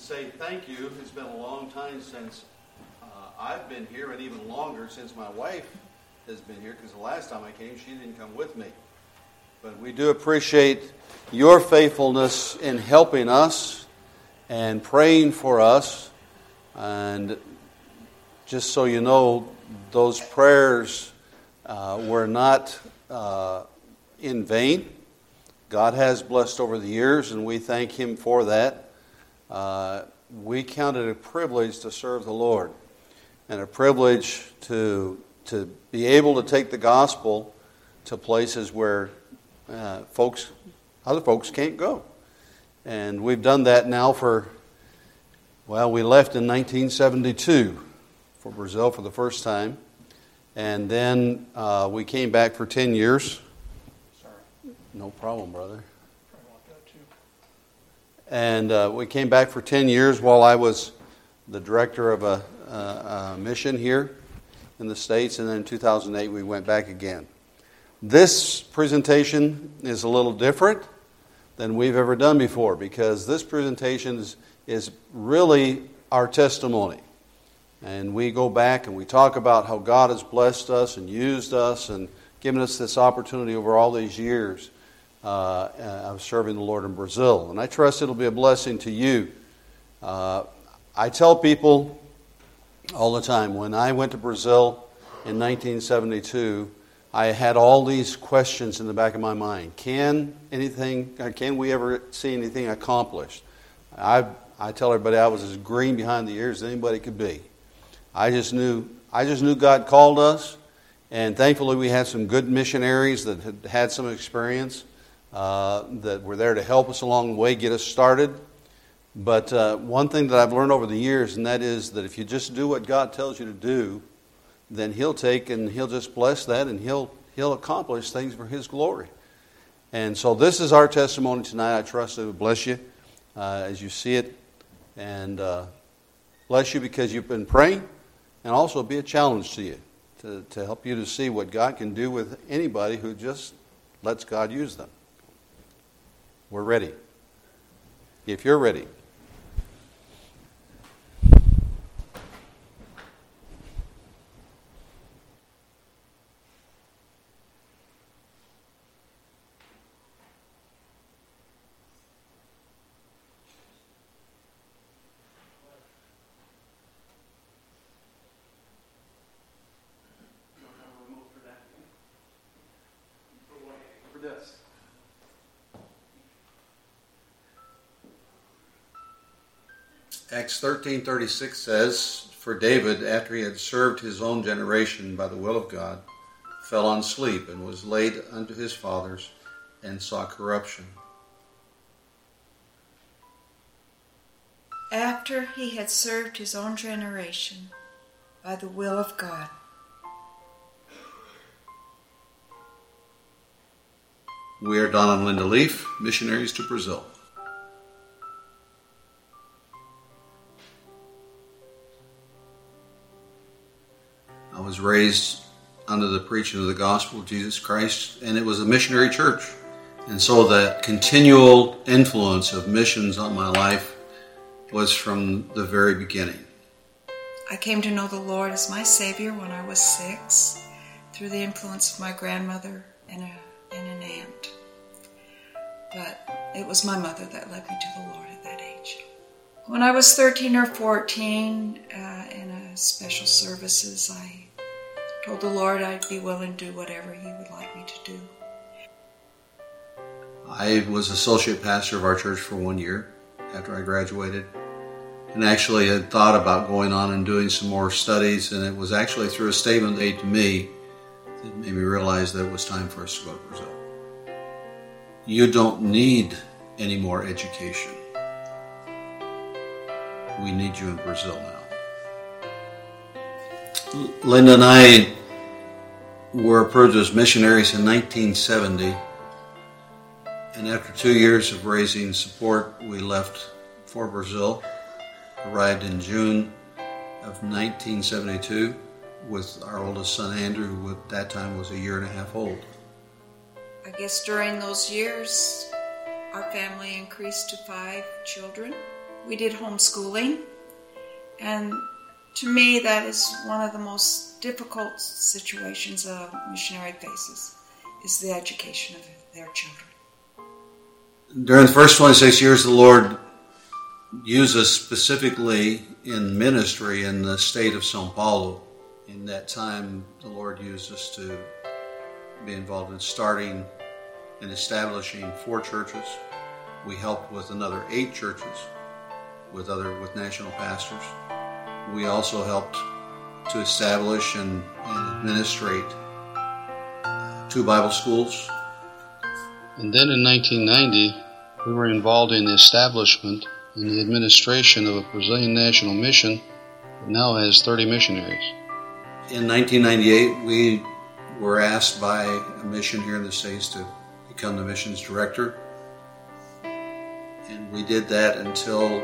say thank you. It's been a long time since I've been here, and even longer since my wife has been here, because the last time I came, she didn't come with me. But we do appreciate your faithfulness in helping us and praying for us. And just so you know, those prayers were not in vain. God has blessed over the years, and we thank Him for that. We count it a privilege to serve the Lord, and a privilege to be able to take the gospel to places where other folks can't go. And we've done that now we left in 1972 for Brazil for the first time. And then we came back for 10 years. Sorry. No problem, brother. And we came back for 10 years while I was the director of a mission here in the States. And then in 2008, we went back again. This presentation is a little different than we've ever done before, because this presentation is really our testimony. And we go back and we talk about how God has blessed us and used us and given us this opportunity over all these years of serving the Lord in Brazil. And I trust it'll be a blessing to you. I tell people all the time, when I went to Brazil in 1972, I had all these questions in the back of my mind. Can we ever see anything accomplished? I tell everybody I was as green behind the ears as anybody could be. I just knew God called us, and thankfully we had some good missionaries that had some experience that were there to help us along the way, get us started. But one thing that I've learned over the years, and that is that if you just do what God tells you to do, then He'll take and He'll just bless that, and He'll accomplish things for His glory. And so this is our testimony tonight. I trust it will bless you as you see it, and bless you because you've been praying, and also be a challenge to you to help you to see what God can do with anybody who just lets God use them. We're ready. If you're ready. Acts 13:36 says, "For David, after he had served his own generation by the will of God, fell on sleep and was laid unto his fathers and saw corruption." After he had served his own generation by the will of God. We are Don and Linda Leaf, missionaries to Brazil. I was raised under the preaching of the gospel of Jesus Christ, and it was a missionary church. And so the continual influence of missions on my life was from the very beginning. I came to know the Lord as my Savior when I was 6, through the influence of my grandmother and an aunt. But it was my mother that led me to the Lord at that age. When I was 13 or 14, in a special services, I told the Lord I'd be willing to do whatever He would like me to do. I was associate pastor of our church for 1 year after I graduated, and actually had thought about going on and doing some more studies, and it was actually through a statement made to me that made me realize that it was time for us to go to Brazil. You don't need any more education. We need you in Brazil now. Linda and I were approved as missionaries in 1970, and after 2 years of raising support, we left for Brazil, arrived in June of 1972 with our oldest son Andrew, who at that time was 1.5 years old. I guess during those years, our family increased to 5 children. we did homeschooling, and to me that is one of the most difficult situations a missionary faces, is the education of their children. During the first 26 years, the Lord used us specifically in ministry in the state of São Paulo. In that time, the Lord used us to be involved in starting and establishing 4 churches. We helped with another 8 churches with national pastors. We also helped to establish and administrate 2 Bible schools. And then in 1990, we were involved in the establishment and the administration of a Brazilian national mission that now has 30 missionaries. In 1998, we were asked by a mission here in the States to become the missions director. And we did that until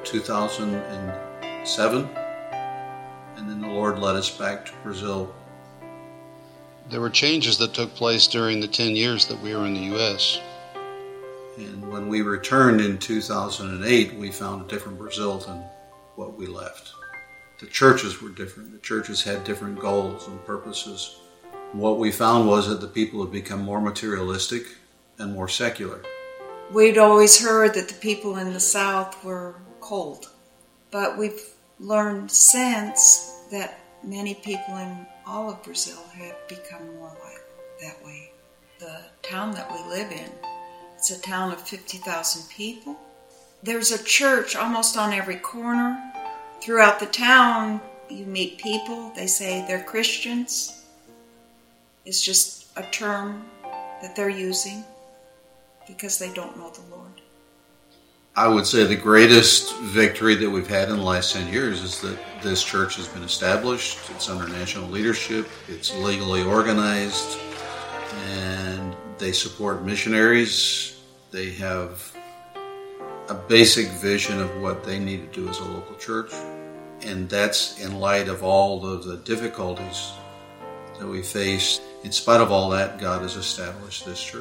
2007. And then the Lord led us back to Brazil. There were changes that took place during the 10 years that we were in the U.S. And when we returned in 2008, we found a different Brazil than what we left. The churches were different. The churches had different goals and purposes. What we found was that the people had become more materialistic and more secular. We'd always heard that the people in the South were cold, but we've learned since that many people in all of Brazil have become more like that way. The town that we live in, it's a town of 50,000 people. There's a church almost on every corner. Throughout the town, you meet people. They say they're Christians. It's just a term that they're using because they don't know the Lord. I would say the greatest victory that we've had in the last 10 years is that this church has been established. It's under national leadership. It's legally organized. And they support missionaries. They have a basic vision of what they need to do as a local church. And that's in light of all of the difficulties that we face. In spite of all that, God has established this church.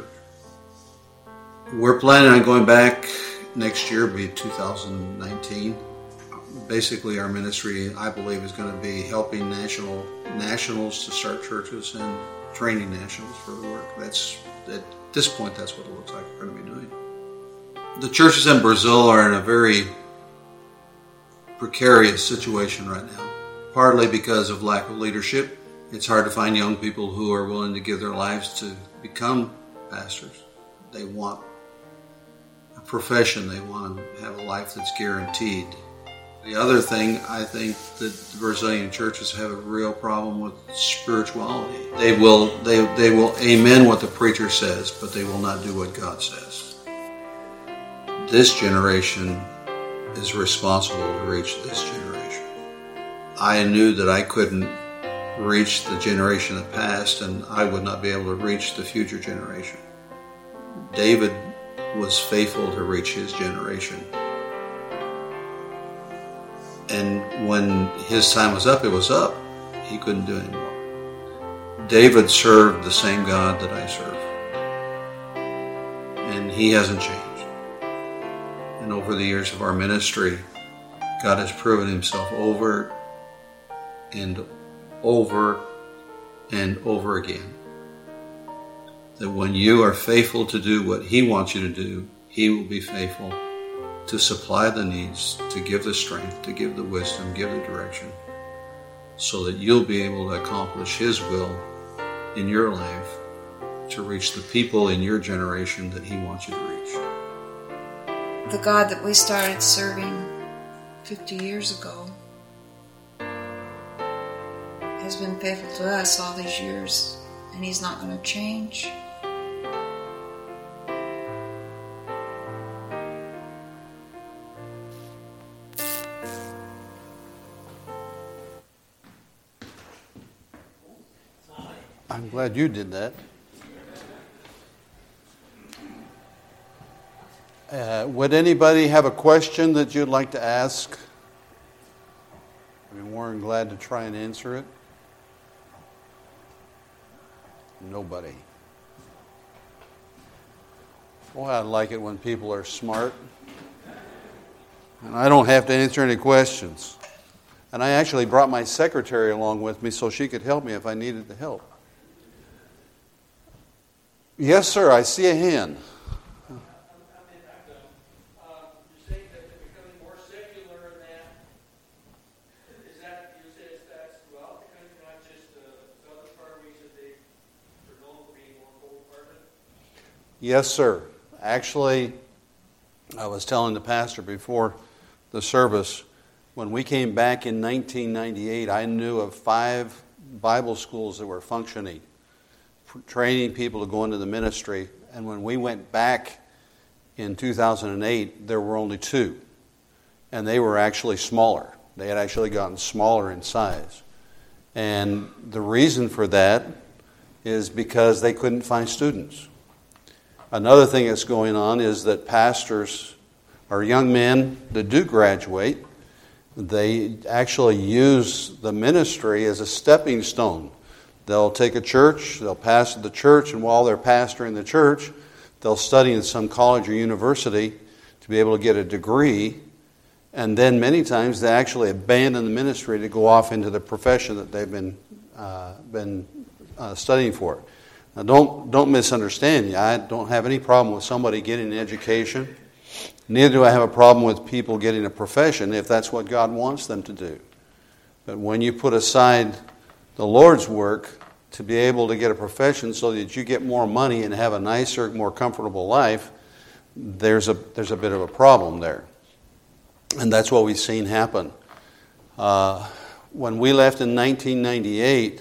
We're planning on going back next year, be 2019. Basically, our ministry, I believe, is going to be helping nationals to start churches and training nationals for the work. At this point, that's what it looks like we're going to be doing. The churches in Brazil are in a very precarious situation right now, partly because of lack of leadership. It's hard to find young people who are willing to give their lives to become pastors. They want a profession. They want to have a life that's guaranteed. The other thing, I think that the Brazilian churches have a real problem with spirituality. They will amen what the preacher says, but they will not do what God says. This generation is responsible to reach this generation. I knew that I couldn't reach the generation that passed, and I would not be able to reach the future generation. David was faithful to reach his generation. And when his time was up, it was up. He couldn't do anymore. David served the same God that I serve. And he hasn't changed. And over the years of our ministry, God has proven himself over and over and over again. That when you are faithful to do what he wants you to do, he will be faithful to supply the needs, to give the strength, to give the wisdom, give the direction, so that you'll be able to accomplish his will in your life to reach the people in your generation that he wants you to reach. The God that we started serving 50 years ago has been faithful to us all these years, and he's not going to change. I'm glad you did that. Would anybody have a question that you'd like to ask? I'd be more than glad to try and answer it. Nobody. Boy, I like it when people are smart. And I don't have to answer any questions. And I actually brought my secretary along with me so she could help me if I needed the help. Yes, sir, I see a hand. Yes, sir. Actually, I was telling the pastor before the service, when we came back in 1998, I knew of 5 Bible schools that were functioning, training people to go into the ministry. And when we went back in 2008, there were only 2. And they were actually smaller. They had actually gotten smaller in size. And the reason for that is because they couldn't find students. Another thing that's going on is that pastors or young men that do graduate, they actually use the ministry as a stepping stone. They'll take a church, they'll pastor the church, and while they're pastoring the church, they'll study in some college or university to be able to get a degree, and then many times they actually abandon the ministry to go off into the profession that they've been studying for. Now, don't misunderstand me. I don't have any problem with somebody getting an education. Neither do I have a problem with people getting a profession if that's what God wants them to do. But when you put aside the Lord's work to be able to get a profession so that you get more money and have a nicer, more comfortable life, there's a bit of a problem there. And that's what we've seen happen. When we left in 1998,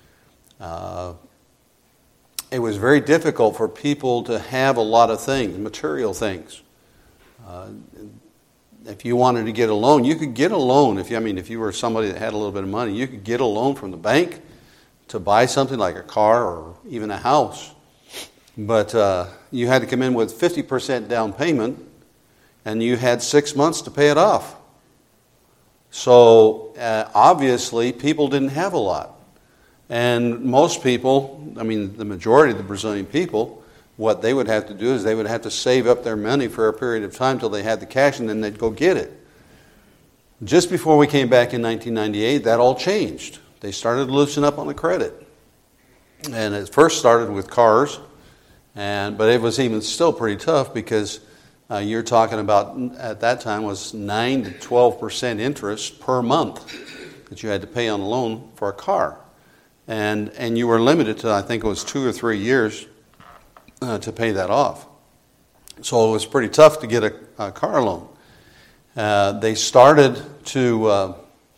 it was very difficult for people to have a lot of things, material things. If you wanted to get a loan, you could get a loan. If you were somebody that had a little bit of money, you could get a loan from the bank to buy something like a car or even a house. But you had to come in with 50% down payment, and you had 6 months to pay it off. So obviously, people didn't have a lot. And most people, the majority of the Brazilian people, what they would have to do is they would have to save up their money for a period of time till they had the cash, and then they'd go get it. Just before we came back in 1998, that all changed. They started to loosen up on the credit. And it first started with cars, but it was even still pretty tough because you're talking about, at that time, was 9 to 12% interest per month that you had to pay on a loan for a car. And you were limited to, I think it was 2 or 3 years to pay that off. So it was pretty tough to get a car loan. They started to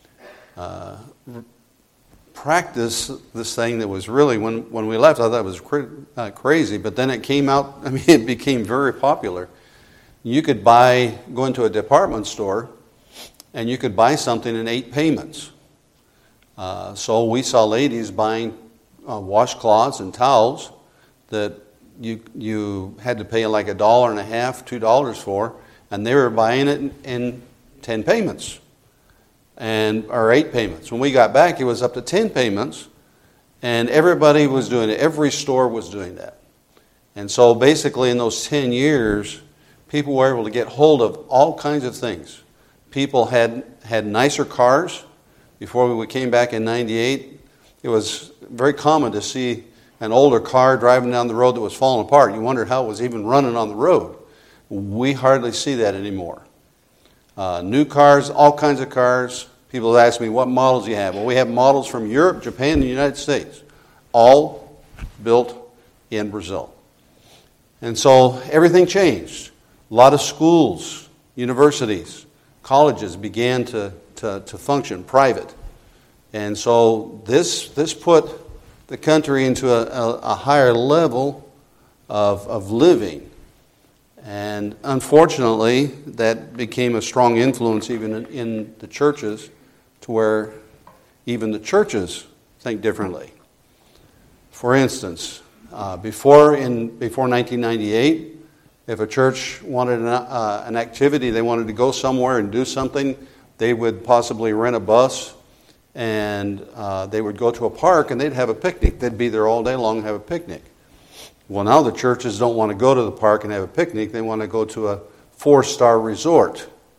practice this thing that was really, when we left, I thought it was crazy, but then it came out, it became very popular. You could go into a department store, and you could buy something in 8 payments. So we saw ladies buying washcloths and towels that you had to pay like $1.50, $2 for, and they were buying it in 10 payments or 8 payments. When we got back, it was up to 10 payments, and everybody was doing it. Every store was doing that. And so basically in those 10 years, people were able to get hold of all kinds of things. People had nicer cars. Before we came back in 98, it was very common to see an older car driving down the road that was falling apart. You wondered how it was even running on the road. We hardly see that anymore. New cars, all kinds of cars. People ask me, what models do you have? Well, we have models from Europe, Japan, and the United States, all built in Brazil. And so everything changed. A lot of schools, universities, colleges began to function private. And so this put the country into a higher level of living. And unfortunately, that became a strong influence even in the churches, to where even the churches think differently. For instance, before 1998, if a church wanted an activity, they wanted to go somewhere and do something, they would possibly rent a bus, and they would go to a park, and they'd have a picnic. They'd be there all day long and have a picnic. Well, now the churches don't want to go to the park and have a picnic. They want to go to a 4-star resort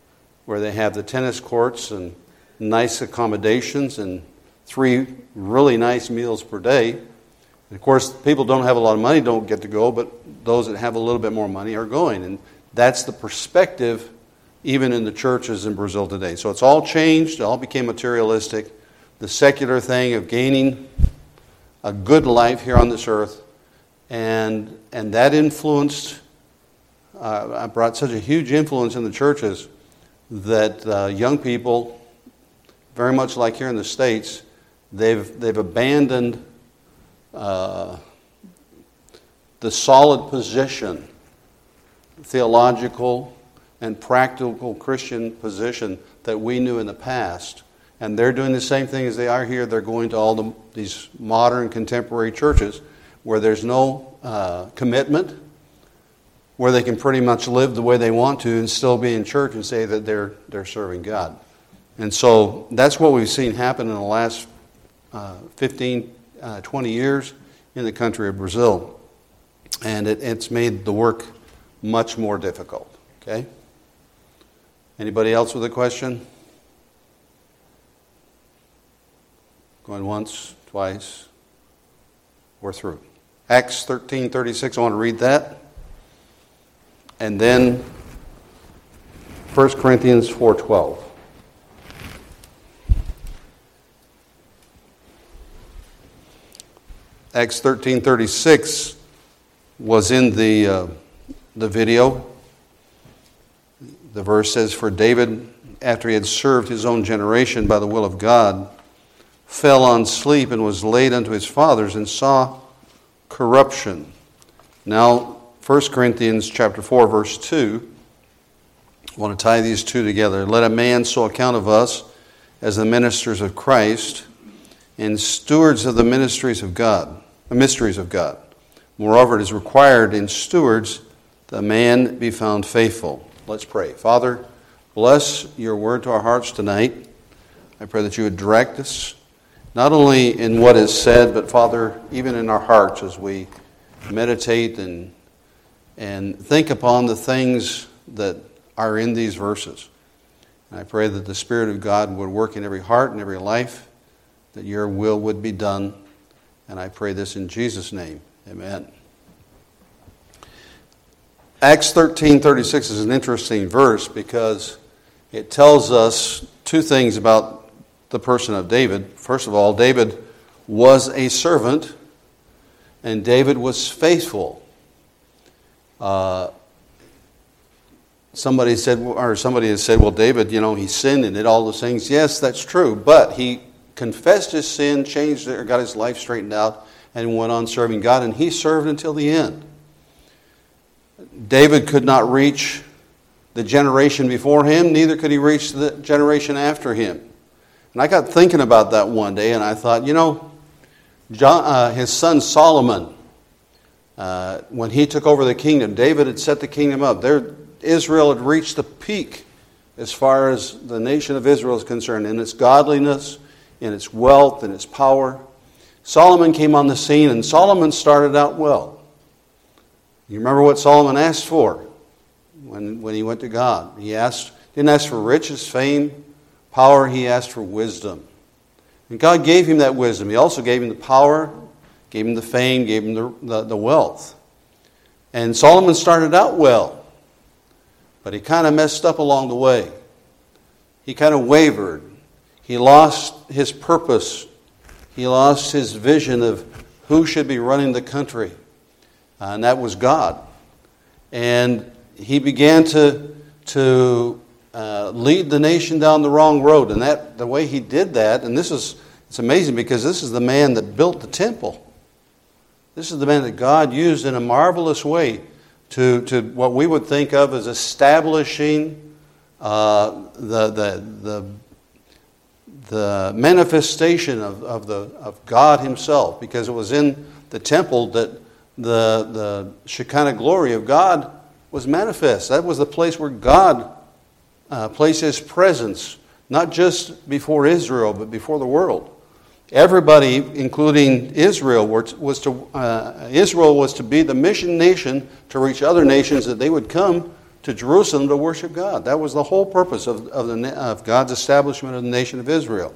where they have the tennis courts and nice accommodations and 3 really nice meals per day. And of course, people don't have a lot of money don't get to go, but those that have a little bit more money are going. And that's the perspective even in the churches in Brazil today. So it's all changed. It all became materialistic. The secular thing of gaining a good life here on this earth. And that influenced, brought such a huge influence in the churches that young people, very much like here in the States, they've abandoned the solid position, theological and practical Christian position that we knew in the past. And they're doing the same thing as they are here. They're going to all these modern contemporary churches where there's no commitment, where they can pretty much live the way they want to and still be in church and say that they're serving God. And so that's what we've seen happen in the last 15, 20 years in the country of Brazil. And it's made the work much more difficult. Okay? Anybody else with a question? Going once, twice, we're through. Acts 13:36, I want to read that. And then 1 Corinthians 4:12. Acts 13:36 was in the video. The verse says, "For David, after he had served his own generation by the will of God, fell on sleep and was laid unto his fathers and saw corruption." Now, 1 Corinthians chapter 4, verse 2, I want to tie these two together. "Let a man so account of us as the ministers of Christ and stewards of the mysteries of God. Moreover, it is required in stewards that a man be found faithful." Let's pray. Father, bless your word to our hearts tonight. I pray that you would direct us, not only in what is said, but Father, even in our hearts as we meditate and think upon the things that are in these verses. And I pray that the Spirit of God would work in every heart and every life, that your will would be done. And I pray this in Jesus' name. Amen. Acts 13:36 is an interesting verse because it tells us two things about the person of David. First of all, David was a servant and David was faithful. Somebody has said, well, David, he sinned and did all those things. Yes, that's true, but he confessed his sin, changed it, or got his life straightened out, and went on serving God, and he served until the end. David could not reach the generation before him, neither could he reach the generation after him. And I got thinking about that one day, and I thought, his son Solomon, when he took over the kingdom, David had set the kingdom up. Israel had reached the peak as far as the nation of Israel is concerned, in its godliness, in its wealth, in its power. Solomon came on the scene, and Solomon started out well. You remember what Solomon asked for when he went to God? He didn't ask for riches, fame, power. He asked for wisdom. And God gave him that wisdom. He also gave him the power, gave him the fame, gave him the wealth. And Solomon started out well, but he kind of messed up along the way. He kind of wavered. He lost his purpose. He lost his vision of who should be running the country. And that was God. And he began to lead the nation down the wrong road. And the way he did that, and it's amazing because this is the man that built the temple. This is the man that God used in a marvelous way to what we would think of as establishing the manifestation of God himself, because it was in the temple that the Shekinah glory of God was manifest. That was the place where God placed his presence, not just before Israel, but before the world. Everybody, including Israel, was to be the mission nation to reach other nations, that they would come to Jerusalem to worship God. That was the whole purpose of God's establishment of the nation of Israel.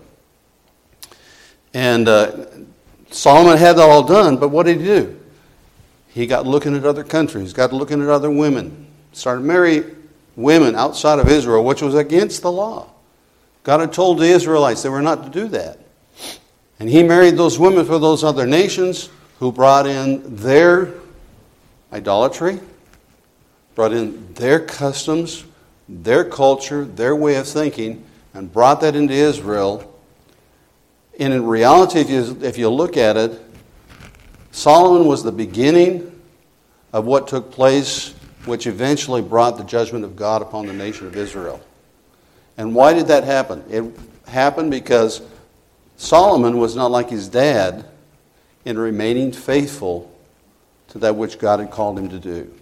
And Solomon had that all done, but what did he do? He got looking at other countries, got looking at other women, started marrying women outside of Israel, which was against the law. God had told the Israelites they were not to do that. And he married those women for those other nations who brought in their idolatry, brought in their customs, their culture, their way of thinking, and brought that into Israel. And in reality, if you look at it, Solomon was the beginning of what took place, which eventually brought the judgment of God upon the nation of Israel. And why did that happen? It happened because Solomon was not like his dad in remaining faithful to that which God had called him to do.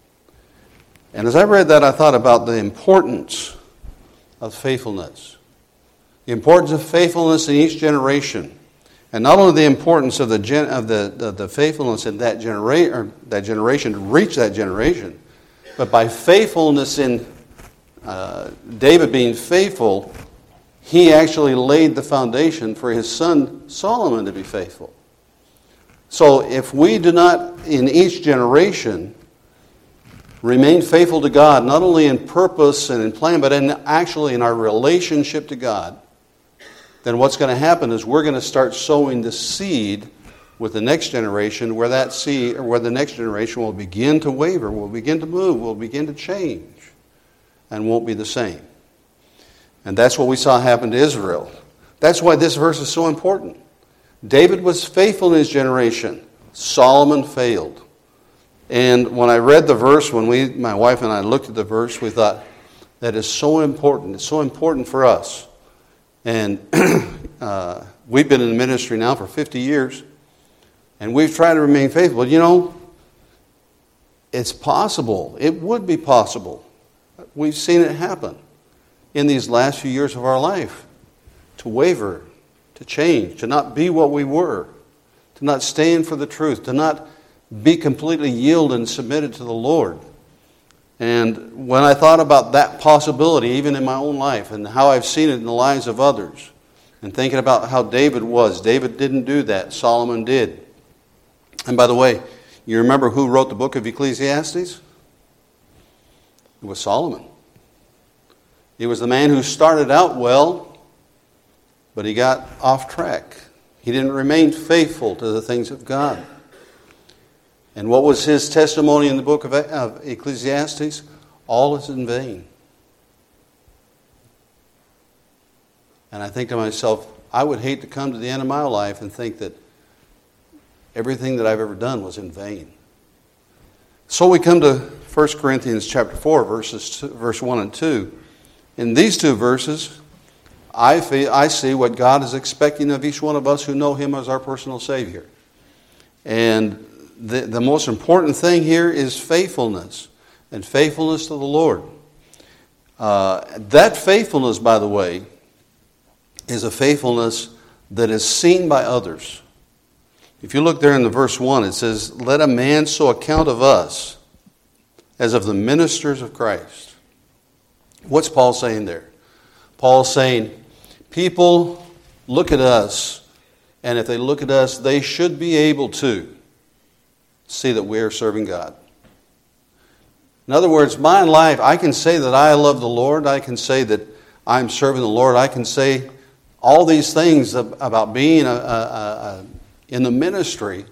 And as I read that, I thought about the importance of faithfulness. The importance of faithfulness in each generation. And not only the importance of the faithfulness in that generation to reach that generation, but by faithfulness in David being faithful, he actually laid the foundation for his son Solomon to be faithful. So if we do not, in each generation, remain faithful to God, not only in purpose and in plan, but actually in our relationship to God, then what's going to happen is we're going to start sowing the seed with the next generation, where that seed, or where the next generation will begin to waver, will begin to move, will begin to change, and won't be the same. And that's what we saw happen to Israel. That's why this verse is so important. David was faithful in his generation. Solomon failed. And when I read the verse, when my wife and I looked at the verse, we thought, that is so important. It's so important for us. And we've been in the ministry now for 50 years, and we've tried to remain faithful. You know, it's possible. It would be possible. We've seen it happen in these last few years of our life, to waver, to change, to not be what we were, to not stand for the truth, to not be completely yielded and submitted to the Lord. And when I thought about that possibility, even in my own life, and how I've seen it in the lives of others, and thinking about how David was, David didn't do that, Solomon did. And by the way, you remember who wrote the book of Ecclesiastes? It was Solomon. He was the man who started out well, but he got off track. He didn't remain faithful to the things of God. And what was his testimony in the book of Ecclesiastes? All is in vain. And I think to myself, I would hate to come to the end of my life and think that everything that I've ever done was in vain. So we come to 1 Corinthians chapter 4, verse 1 and 2. In these two verses, I see what God is expecting of each one of us who know Him as our personal Savior. And the most important thing here is faithfulness, and faithfulness to the Lord. That faithfulness, by the way, is a faithfulness that is seen by others. If you look there in the verse 1, it says, "Let a man so account of us as of the ministers of Christ." What's Paul saying there? Paul's saying, people look at us, and if they look at us, they should be able to see that we are serving God. In other words, my life, I can say that I love the Lord. I can say that I'm serving the Lord. I can say all these things about being in the ministry.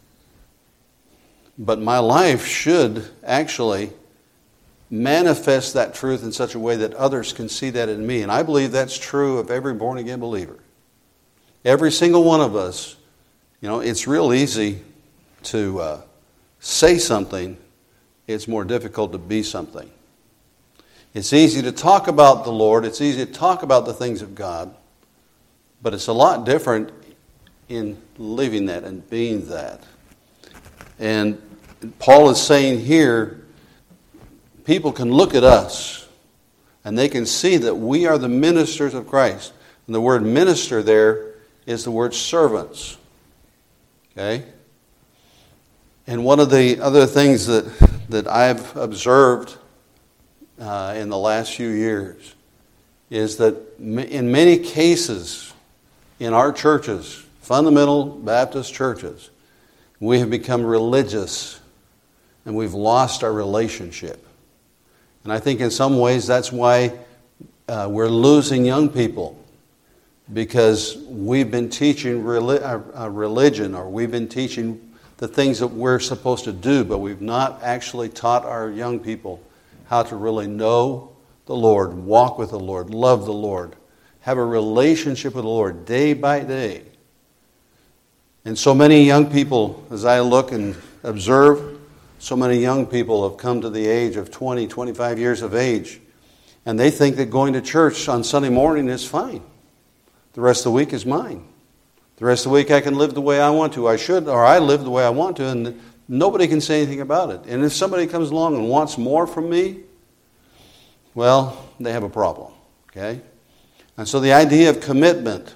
But my life should actually manifest that truth in such a way that others can see that in me. And I believe that's true of every born-again believer. Every single one of us, you know, it's real easy to say something. It's more difficult to be something. It's easy to talk about the Lord. It's easy to talk about the things of God. But it's a lot different in living that and being that. And Paul is saying here, people can look at us and they can see that we are the ministers of Christ. And the word minister there is the word servants. Okay? And one of the other things that I've observed in the last few years is that in many cases in our churches, fundamental Baptist churches, we have become religious and we've lost our relationship. And I think in some ways that's why we're losing young people, because we've been teaching religion, or we've been teaching the things that we're supposed to do, but we've not actually taught our young people how to really know the Lord, walk with the Lord, love the Lord, have a relationship with the Lord day by day. And so many young people, as I look and observe, so many young people have come to the age of 20, 25 years of age, and they think that going to church on Sunday morning is fine. The rest of the week is mine. The rest of the week I can live the way I want to. I should, or I live the way I want to, and nobody can say anything about it. And if somebody comes along and wants more from me, well, they have a problem, okay? And so the idea of commitment,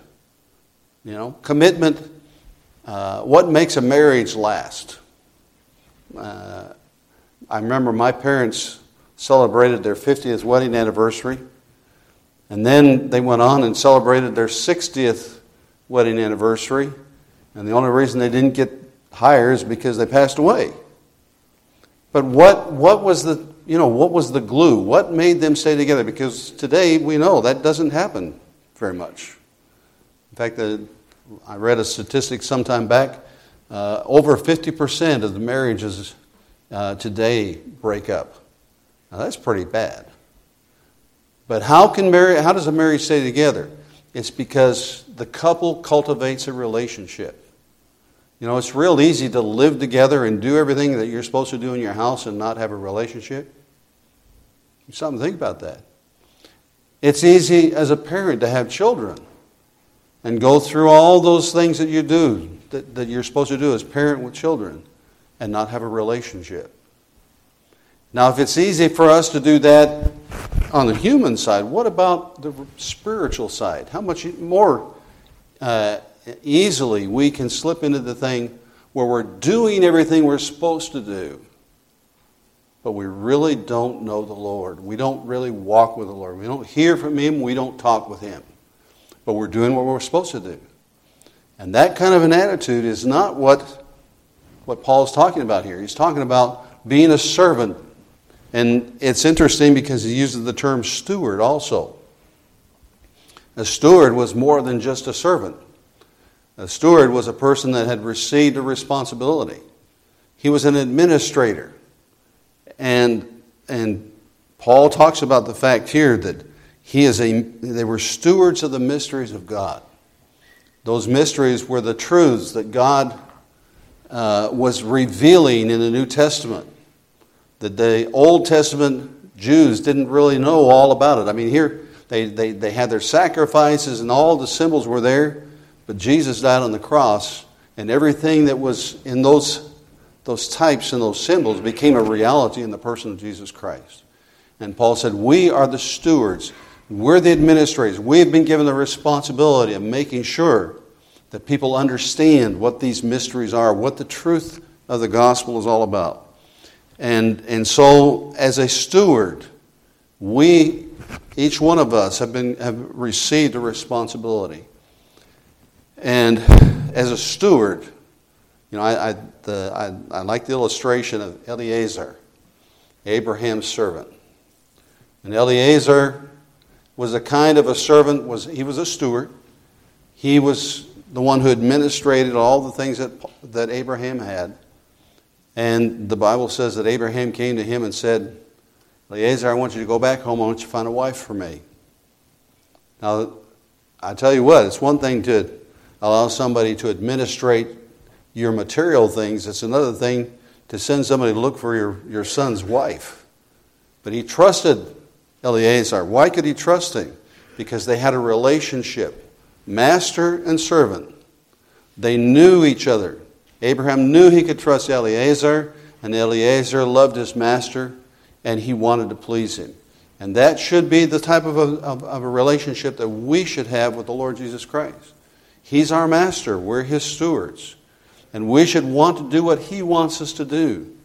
what makes a marriage last? I remember my parents celebrated their 50th wedding anniversary, and then they went on and celebrated their 60th wedding anniversary, and the only reason they didn't get higher is because they passed away. But what was the glue? What made them stay together? Because today we know that doesn't happen very much. In fact, I read a statistic sometime back. Over 50% of the marriages today break up. Now that's pretty bad. But how does a marriage stay together? It's because the couple cultivates a relationship. It's real easy to live together and do everything that you're supposed to do in your house and not have a relationship. Something to think about that. It's easy as a parent to have children and go through all those things that you do, that you're supposed to do as parent with children, and not have a relationship. Now, if it's easy for us to do that on the human side, what about the spiritual side? How much more easily we can slip into the thing where we're doing everything we're supposed to do, but we really don't know the Lord. We don't really walk with the Lord. We don't hear from Him. We don't talk with Him. But we're doing what we're supposed to do. And that kind of an attitude is not what Paul's talking about here. He's talking about being a servant. And it's interesting because he uses the term steward also. A steward was more than just a servant. A steward was a person that had received a responsibility. He was an administrator. And Paul talks about the fact here that they were stewards of the mysteries of God. Those mysteries were the truths that God was revealing in the New Testament, that the Old Testament Jews didn't really know all about it. I mean, here they had their sacrifices and all the symbols were there, but Jesus died on the cross, and everything that was in those types and those symbols became a reality in the person of Jesus Christ. And Paul said, we are the stewards. We're the administrators. We've been given the responsibility of making sure that people understand what these mysteries are, what the truth of the gospel is all about. And so, as a steward, each one of us have received a responsibility. And as a steward, I like the illustration of Eliezer, Abraham's servant. And Eliezer was a kind of a servant. He was a steward. He was the one who administrated all the things that Abraham had. And the Bible says that Abraham came to him and said, Eliezer, I want you to go back home. I want you to find a wife for me. Now, I tell you what, it's one thing to allow somebody to administrate your material things. It's another thing to send somebody to look for your son's wife. But he trusted Eliezer. Why could he trust him? Because they had a relationship, master and servant. They knew each other. Abraham knew he could trust Eliezer, and Eliezer loved his master, and he wanted to please him. And that should be the type of a relationship that we should have with the Lord Jesus Christ. He's our master. We're His stewards. And we should want to do what He wants us to do.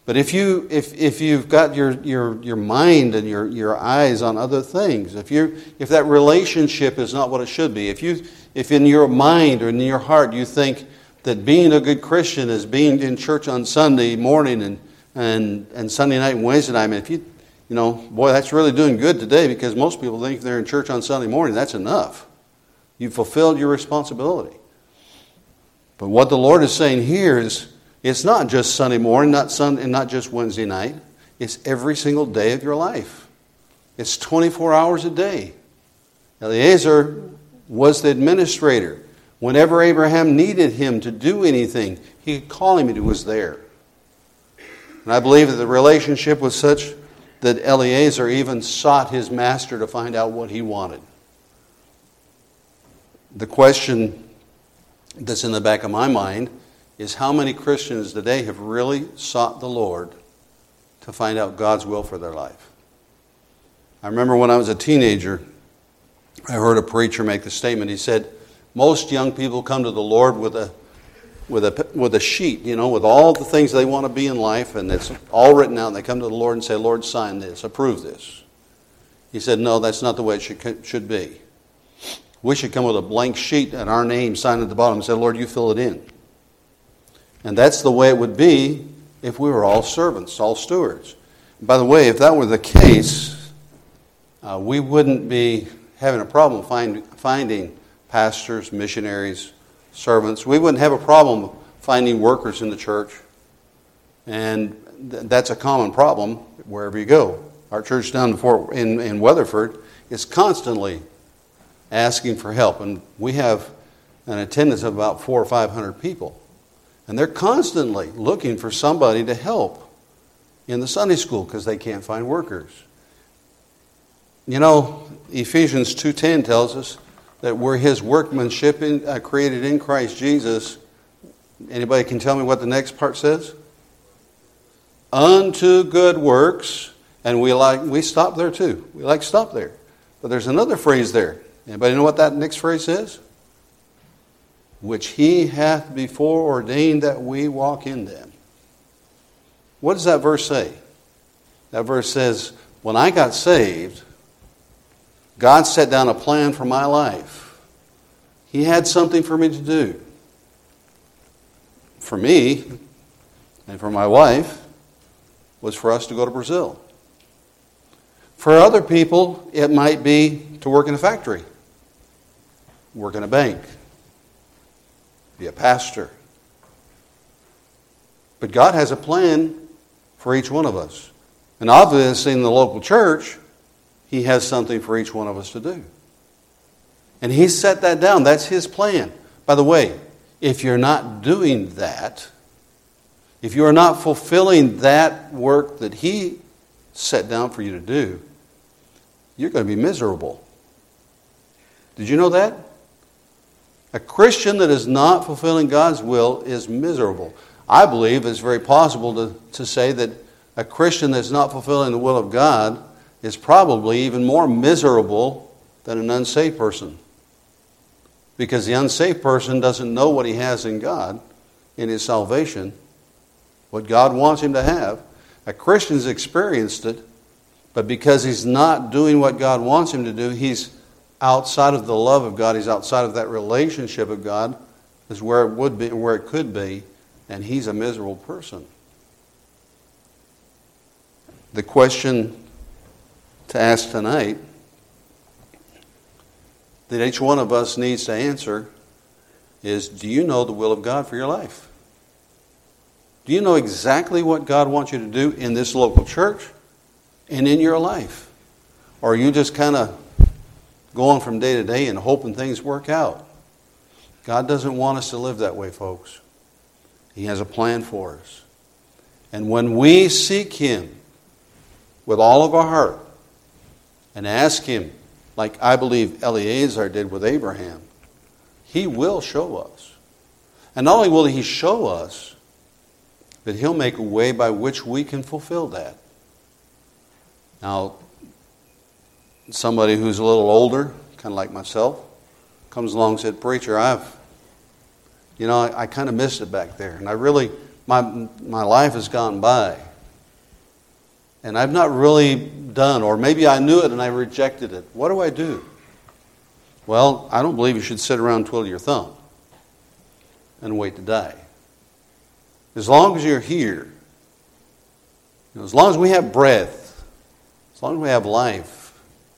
But if you've got your mind and your eyes on other things, if that relationship is not what it should be, if in your mind or in your heart you think that being a good Christian is being in church on Sunday morning and Sunday night and Wednesday night, I mean, boy, that's really doing good today, because most people think they're in church on Sunday morning, that's enough. You've fulfilled your responsibility. But what the Lord is saying here is, it's not just Sunday morning, not just Wednesday night. It's every single day of your life. It's 24 hours a day. Eliezer was the administrator. Whenever Abraham needed him to do anything, he could call him and he was there. And I believe that the relationship was such that Eliezer even sought his master to find out what he wanted. The question that's in the back of my mind is, how many Christians today have really sought the Lord to find out God's will for their life? I remember when I was a teenager, I heard a preacher make the statement. He said, most young people come to the Lord with a sheet, with all the things they want to be in life, and it's all written out, and they come to the Lord and say, Lord, sign this, approve this. He said, no, that's not the way it should be. We should come with a blank sheet and our name signed at the bottom and say, Lord, you fill it in. And that's the way it would be if we were all servants, all stewards. By the way, if that were the case, we wouldn't be having a problem finding pastors, missionaries, servants. We wouldn't have a problem finding workers in the church. And that's a common problem wherever you go. Our church down in Weatherford is constantly asking for help. And we have an attendance of about 400 or 500 people. And they're constantly looking for somebody to help in the Sunday school because they can't find workers. Ephesians 2:10 tells us that we're His workmanship created in Christ Jesus. Anybody can tell me what the next part says? Unto good works. And we stop there too. We like to stop there. But there's another phrase there. Anybody know what that next phrase is? Which He hath before ordained that we walk in them. What does that verse say? That verse says, when I got saved, God set down a plan for my life. He had something for me to do. For me, and for my wife, was for us to go to Brazil. For other people, it might be to work in a factory, work in a bank, be a pastor. But God has a plan for each one of us. And obviously in the local church, He has something for each one of us to do. And He set that down. That's His plan. By the way, if you're not doing that, if you are not fulfilling that work that He set down for you to do, you're going to be miserable. Did you know that? A Christian that is not fulfilling God's will is miserable. I believe it's very possible to say that a Christian that's not fulfilling the will of God is probably even more miserable than an unsaved person. Because the unsaved person doesn't know what he has in God, in his salvation, what God wants him to have. A Christian's experienced it, but because he's not doing what God wants him to do, he's outside of the love of God, he's outside of that relationship of God, is where it would be, where it could be, and he's a miserable person. The question to ask tonight that each one of us needs to answer is, do you know the will of God for your life? Do you know exactly what God wants you to do in this local church and in your life? Or are you just kind of going from day to day and hoping things work out? God doesn't want us to live that way, folks. He has a plan for us. And when we seek Him with all of our heart and ask Him, like I believe Eliezer did with Abraham, He will show us. And not only will He show us, but He'll make a way by which we can fulfill that. Now, somebody who's a little older, kind of like myself, comes along and said, Preacher, I kind of missed it back there. And I really, my life has gone by. and I've not really done, or maybe I knew it and I rejected it. What do I do? Well, I don't believe you should sit around and twiddle your thumb and wait to die. As long as you're here, as long as we have breath, as long as we have life,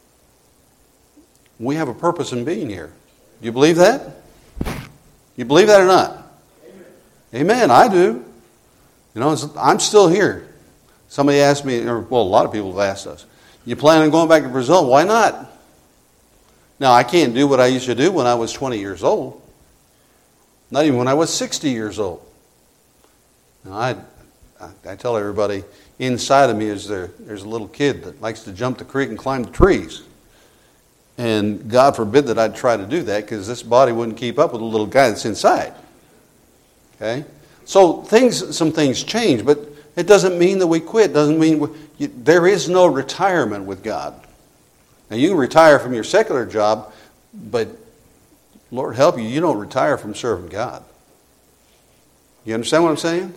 we have a purpose in being here. Do you believe that? You believe that or not? Amen. I do. I'm still here. Somebody asked me, a lot of people have asked us, you plan on going back to Brazil? Why not? Now, I can't do what I used to do when I was 20 years old. Not even when I was 60 years old. Now, I tell everybody, inside of me there's a little kid that likes to jump the creek and climb the trees. And God forbid that I'd try to do that, because this body wouldn't keep up with the little guy that's inside. Okay? So some things change, but it doesn't mean that we quit. It doesn't mean there is no retirement with God. Now, you can retire from your secular job, but Lord help you, you don't retire from serving God. You understand what I'm saying?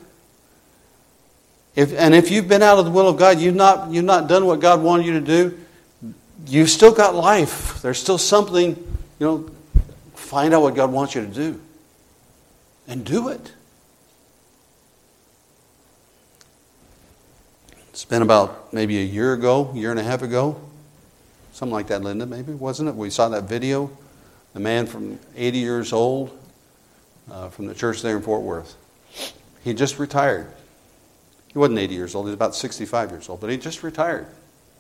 If you've been out of the will of God, you've not done what God wanted you to do, you've still got life. There's still something, find out what God wants you to do. And do it. It's been about maybe a year and a half ago. Something like that, Linda, maybe, wasn't it? We saw that video. The man from 80 years old from the church there in Fort Worth. He just retired. He wasn't 80 years old. He was about 65 years old, but he just retired.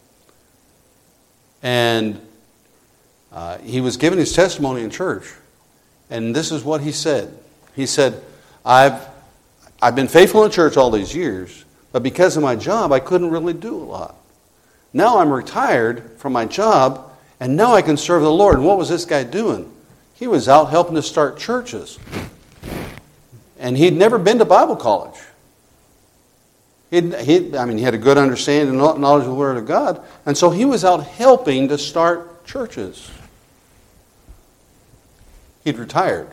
And he was giving his testimony in church. And this is what he said. He said, I've been faithful in church all these years, but because of my job, I couldn't really do a lot. Now I'm retired from my job, and now I can serve the Lord. And what was this guy doing? He was out helping to start churches. And he'd never been to Bible college. He had a good understanding and knowledge of the Word of God. And so he was out helping to start churches. He'd retired.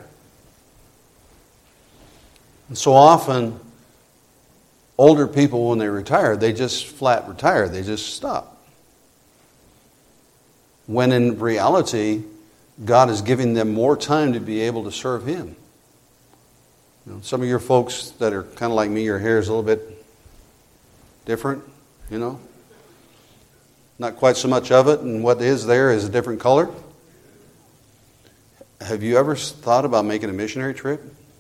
And so often, older people, when they retire, they just flat retire. They just stop. When in reality, God is giving them more time to be able to serve Him. Some of your folks that are kind of like me, your hair is a little bit different, Not quite so much of it, and what is there is a different color. Have you ever thought about making a missionary trip?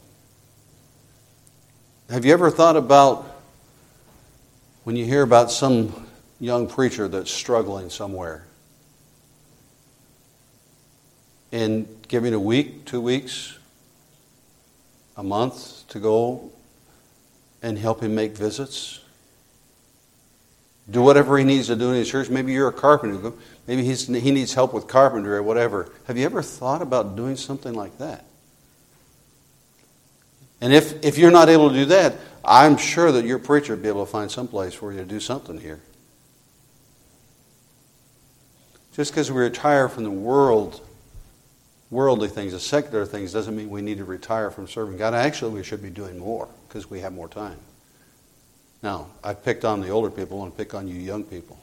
Have you ever thought about when you hear about some young preacher that's struggling somewhere, and giving a week, 2 weeks, a month to go and help him make visits? Do whatever he needs to do in his church. Maybe you're a carpenter. Maybe he needs help with carpentry or whatever. Have you ever thought about doing something like that? And if you're not able to do that, I'm sure that your preacher will be able to find some place for you to do something here. Just because we retire from the worldly things, the secular things, doesn't mean we need to retire from serving God. Actually, we should be doing more because we have more time. Now, I've picked on the older people and pick on you young people.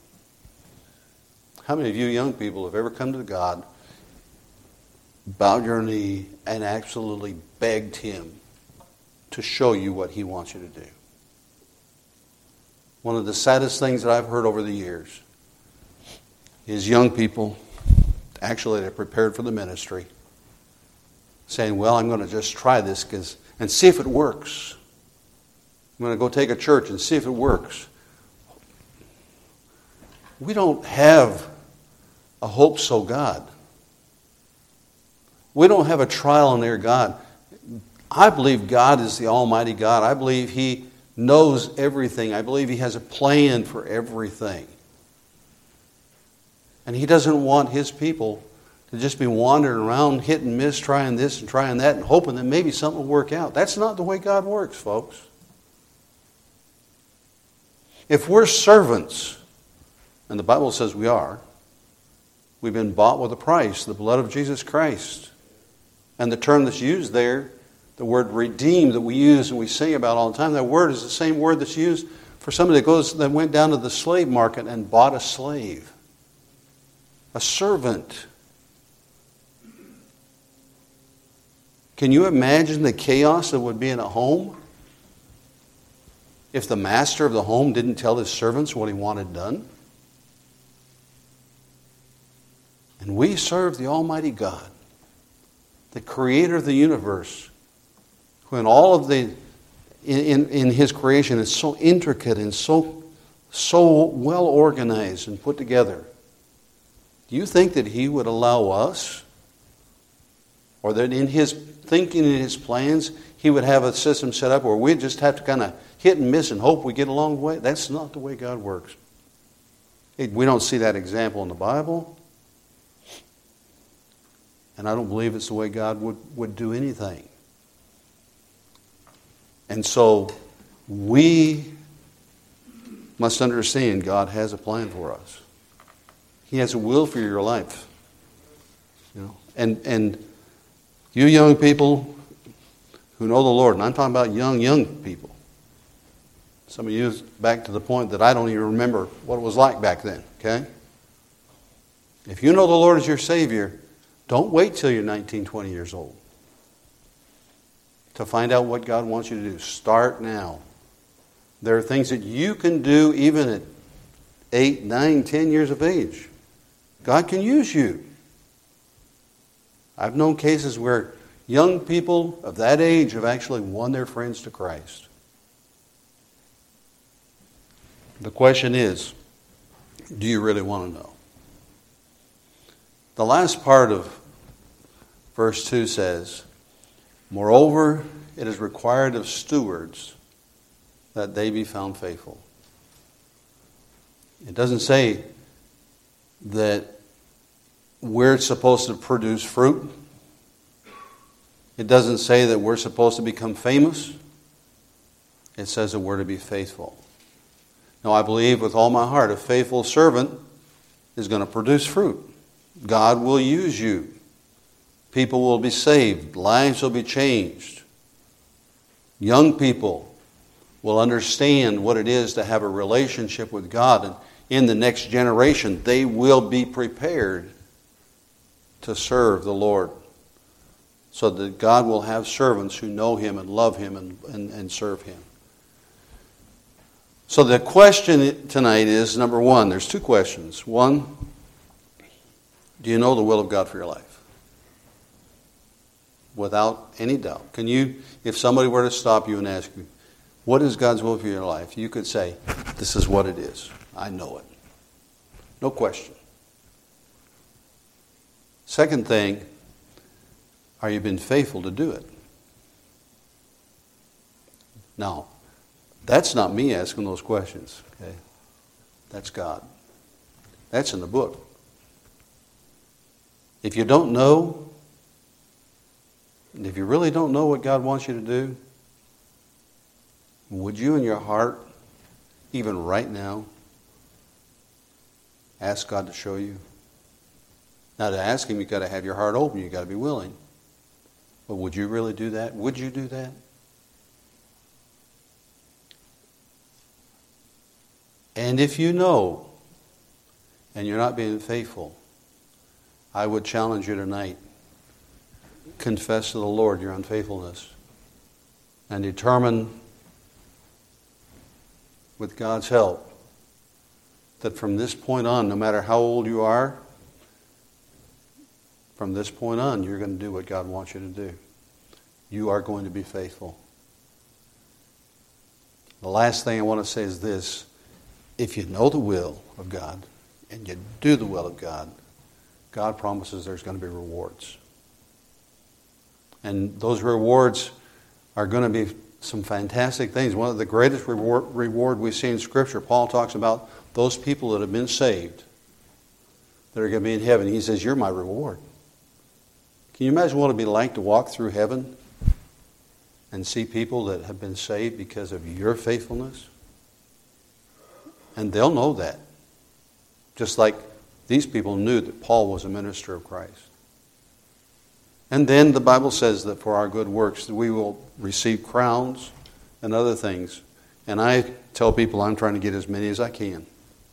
How many of you young people have ever come to God, bowed your knee, and absolutely begged Him to show you what He wants you to do? One of the saddest things that I've heard over the years is young people, actually they're prepared for the ministry, saying, well, I'm going to just try this and see if it works. I'm going to go take a church and see if it works. We don't have a hope so God. We don't have a trial and error God. I believe God is the Almighty God. I believe He knows everything. I believe He has a plan for everything. And He doesn't want His people to just be wandering around, hit and miss, trying this and trying that, and hoping that maybe something will work out. That's not the way God works, folks. If we're servants, and the Bible says we are, we've been bought with a price, the blood of Jesus Christ. And the term that's used there, the word redeemed that we use and we sing about all the time, that word is the same word that's used for somebody that went down to the slave market and bought a slave, a servant. Can you imagine the chaos that would be in a home if the master of the home didn't tell his servants what he wanted done? And we serve the Almighty God, the creator of the universe, who in all of in his creation is so intricate and so well organized and put together. Do you think that he would allow us, or that in his thinking and his plans, he would have a system set up where we just have to kind of hit and miss and hope we get along the way? That's not the way God works. We don't see that example in the Bible. And I don't believe it's the way God would do anything. And so we must understand God has a plan for us. He has a will for your life. You know, and you young people who know the Lord, and I'm talking about young people. Some of you, back to the point that I don't even remember what it was like back then, okay? If you know the Lord as your Savior, don't wait till you're 19, 20 years old to find out what God wants you to do. Start now. There are things that you can do even at 8, 9, 10 years of age. God can use you. I've known cases where young people of that age have actually won their friends to Christ. The question is, do you really want to know? The last part of verse 2 says, moreover, it is required of stewards that they be found faithful. It doesn't say that we're supposed to produce fruit. It doesn't say that we're supposed to become famous. It says that we're to be faithful. Now, I believe with all my heart a faithful servant is going to produce fruit. God will use you. People will be saved. Lives will be changed. Young people will understand what it is to have a relationship with God. And in the next generation, they will be prepared to serve the Lord. So that God will have servants who know Him and love Him and serve Him. So the question tonight is, number one, there's two questions. One, do you know the will of God for your life? Without any doubt. Can you, if somebody were to stop you and ask you, what is God's will for your life? You could say, this is what it is. I know it. No question. Second thing, are you been faithful to do it? Now, that's not me asking those questions. Okay? That's God. That's in the book. If you don't know, and if you really don't know what God wants you to do, would you in your heart, even right now, ask God to show you? Now, to ask Him, you've got to have your heart open. You've got to be willing. But would you really do that? Would you do that? And if you know, and you're not being faithful, I would challenge you tonight. Confess to the Lord your unfaithfulness. And determine, with God's help, that from this point on, no matter how old you are, from this point on, you're going to do what God wants you to do. You are going to be faithful. The last thing I want to say is this. If you know the will of God and you do the will of God, God promises there's going to be rewards. And those rewards are going to be some fantastic things. One of the greatest reward we see in Scripture, Paul talks about those people that have been saved, that are going to be in heaven. He says, you're my reward. Can you imagine what it would be like to walk through heaven and see people that have been saved because of your faithfulness? And they'll know that. Just like these people knew that Paul was a minister of Christ. And then the Bible says that for our good works, that we will receive crowns and other things. And I tell people I'm trying to get as many as I can.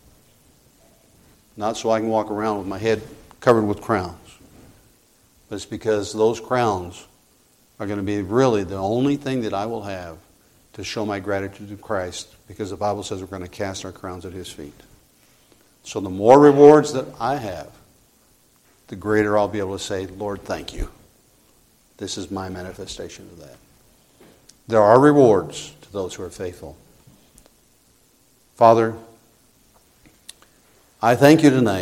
Not so I can walk around with my head covered with crowns. But it's because those crowns are going to be really the only thing that I will have to show my gratitude to Christ, because the Bible says we're going to cast our crowns at His feet. So the more rewards that I have, the greater I'll be able to say, Lord, thank you. This is my manifestation of that. There are rewards to those who are faithful. Father, I thank you tonight